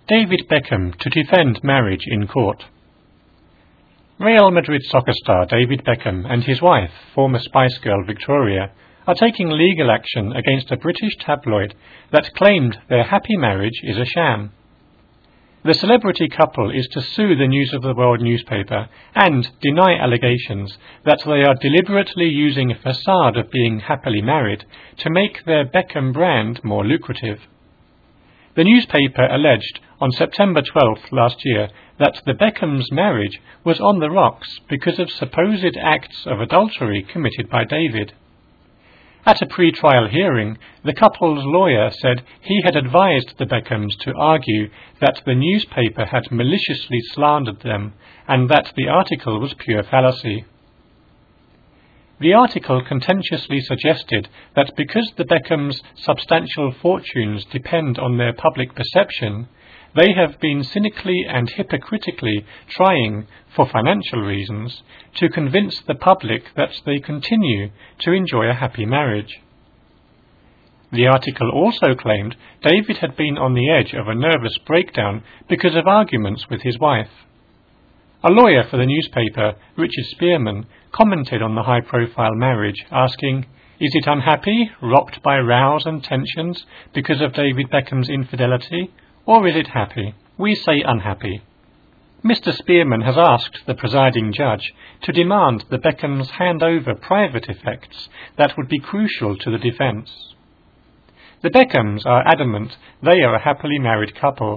David Beckham to defend marriage in court. Real Madrid soccer star David Beckham and his wife, former Spice Girl Victoria, are taking legal action against a British tabloid that claimed their happy marriage is a sham. The celebrity couple is to sue the News of the World newspaper and deny allegations that they are deliberately using a facade of being happily married to make their Beckham brand more lucrative. The newspaper alleged on September 12th last year that the Beckhams' marriage was on the rocks because of supposed acts of adultery committed by David. At a pre-trial hearing, the couple's lawyer said he had advised the Beckhams to argue that the newspaper had maliciously slandered them and that the article was pure fallacy. The article contentiously suggested that because the Beckhams' substantial fortunes depend on their public perception, they have been cynically and hypocritically trying, for financial reasons, to convince the public that they continue to enjoy a happy marriage. The article also claimed David had been on the edge of a nervous breakdown because of arguments with his wife. A lawyer for the newspaper, Richard Spearman, commented on the high-profile marriage, asking, "Is it unhappy, rocked by rows and tensions because of David Beckham's infidelity, or is it happy? We say unhappy." Mr. Spearman has asked the presiding judge to demand the Beckhams hand over private effects that would be crucial to the defence. The Beckhams are adamant they are a happily married couple